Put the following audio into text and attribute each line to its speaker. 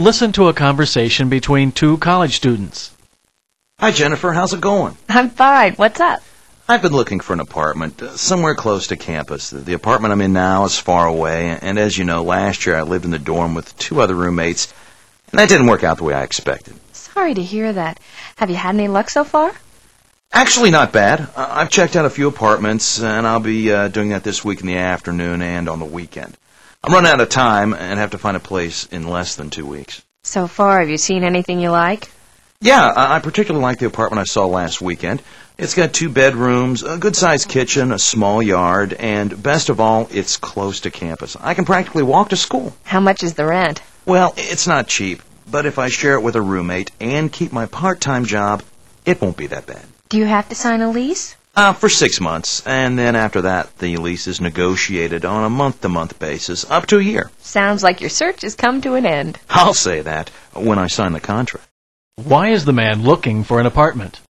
Speaker 1: Listen to a conversation between two college students.
Speaker 2: Hi, Jennifer. How's it going?
Speaker 3: I'm fine. What's up?
Speaker 2: I've been looking for an apartment somewhere close to campus. The apartment I'm in now is far away, and as you know, last year I lived in the dorm with 2 other roommates, and that didn't work out the way I expected.
Speaker 3: Sorry to hear that. Have you had any luck so far?
Speaker 2: Actually, not bad. I've checked out a few apartments, and I'll be doing that this week in the afternoon and on the weekend. I'm running out of time and have to find a place in less than 2 weeks.
Speaker 3: So far, have you seen anything you like?
Speaker 2: Yeah, I particularly like the apartment I saw last weekend. It's got 2 bedrooms, a good-sized kitchen, a small yard, and best of all, it's close to campus. I can practically walk to school.
Speaker 3: How much is the rent?
Speaker 2: Well, it's not cheap, but if I share it with a roommate and keep my part-time job, it won't be that bad.
Speaker 3: Do you have to sign a lease?
Speaker 2: For 6 months, and then after that, the lease is negotiated on a month-to-month basis, up to a year.
Speaker 3: Sounds like your search has come to an end.
Speaker 2: I'll say that when I sign the contract.
Speaker 1: Why is the man looking for an apartment?